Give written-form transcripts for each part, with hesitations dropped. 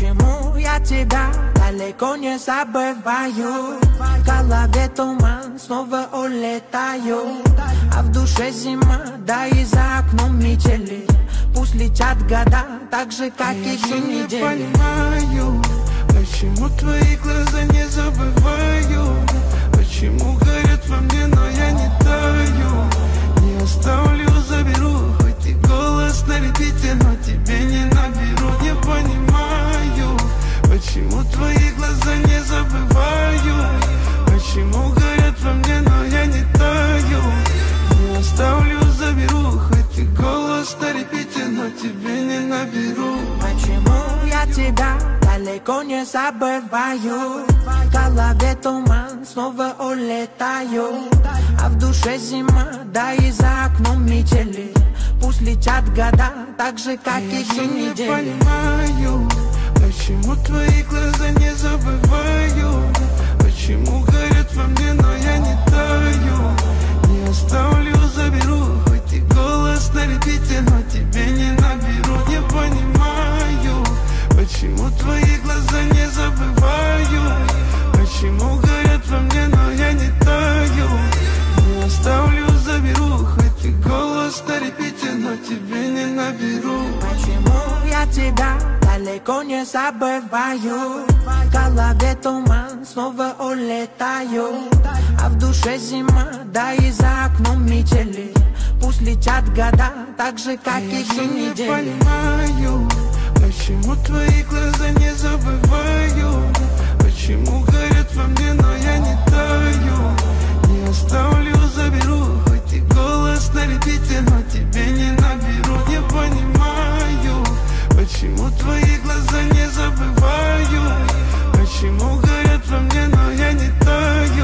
Почему я тебя далеко не забываю? В голове туман, снова улетаю, а в душе зима, да и за окном метели. Пусть летят года, так же, как и всю неделю. Я не понимаю, почему твои глаза не забываю. Почему горят во мне, но я не таю. Не оставлю, заберу, хоть и голос на репите, но тебе не наберу. Не понимаю, почему твои глаза не забываю. Почему горят во мне, но я не таю. Не оставлю, заберу, хоть и голос на репите, но тебе не наберу. Почему я тебя далеко не забываю? В голове туман, снова улетаю, а в душе зима, да и за окном метели. Пусть летят года, так же, как и всю неделю. Я не понимаю, почему твои глаза не забываю. Почему горят во мне, но я не таю. Не оставлю, заберу, хоть и голос на репите, но тебе не наберу. Не понимаю, почему твои глаза не забываю. Почему горят во мне, но я не таю. Не оставлю, заберу, хоть и голос на репите, но тебе не наберу. Почему я тебя далеко не забываю? В голове туман, снова улетаю, а в душе зима, да и за окном метели. Пусть летят года, так же, как и всю неделю. Я не понимаю, почему твои глаза не забываю. Почему горят во мне, но я не таю. Не оставлю, заберу, хоть и голос на репите, но тебе не наберу. Не понимаю, почему твои глаза не забываю. Почему горят во мне, но я не таю.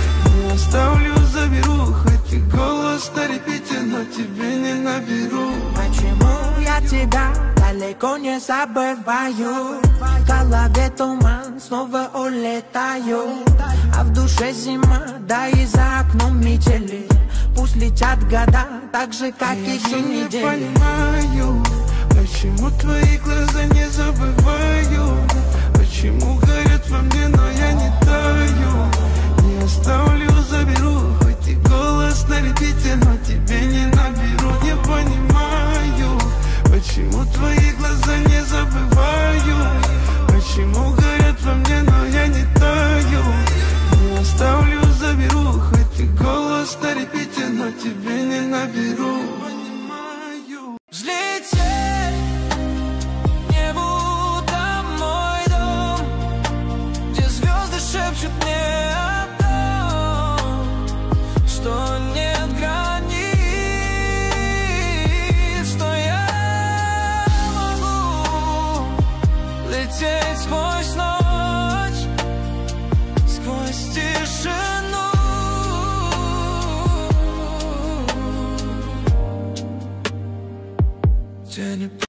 Не оставлю, заберу, хоть и голос на репите, но тебе не наберу. Почему я тебя далеко не забываю? В голове туман, снова улетаю, а в душе зима, да и за окном метели. Пусть летят года, так же, как и всю неделю. Я не понимаю, почему твои глаза не забываю. Почему горят во мне, но я не таю. Не оставлю, заберу, хоть и голос на репите, но тебе не наберу. Не понимаю, почему твои глаза не забываю. Почему горят во мне, но я не таю. Не оставлю, заберу, хоть и голос на репите, но тебе не наберу. Взлететь к небу, там мой дом, где звезды шепчут мне о том, что нет границ, что я могу лететь.